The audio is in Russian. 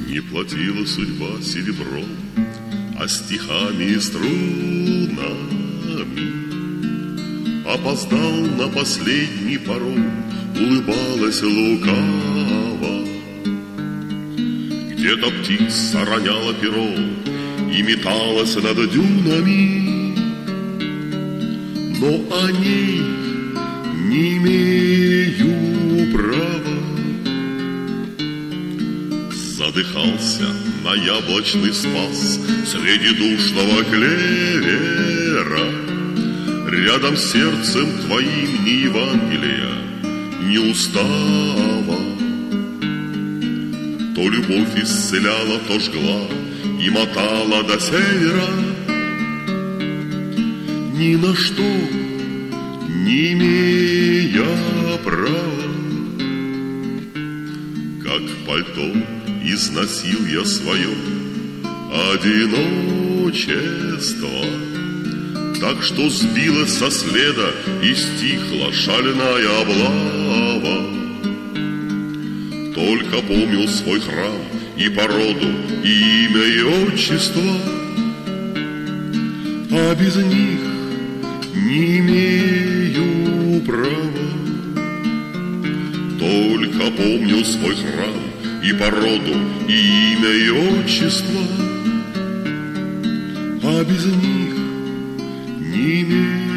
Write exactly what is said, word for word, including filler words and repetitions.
Не платила судьба серебром, а стихами и струнами. Опоздал на последний паром, улыбалась лукаво. Где-то птица роняла перо и металась над дюнами, но о ней не имею права. Задыхался на яблочный спас среди душного клевера. Рядом с сердцем твоим ни Евангелия, ни устава. То любовь исцеляла, то жгла и мотала до севера. Ни на что не имея права. Как пальто износил я свое одиночество, так что сбилась со следа и стихла шальная облава. Только помнил свой храм и породу, и имя, и отчество, а без них не имею права. Только помнил свой храм и породу, и имя, и отчество, а без них не имею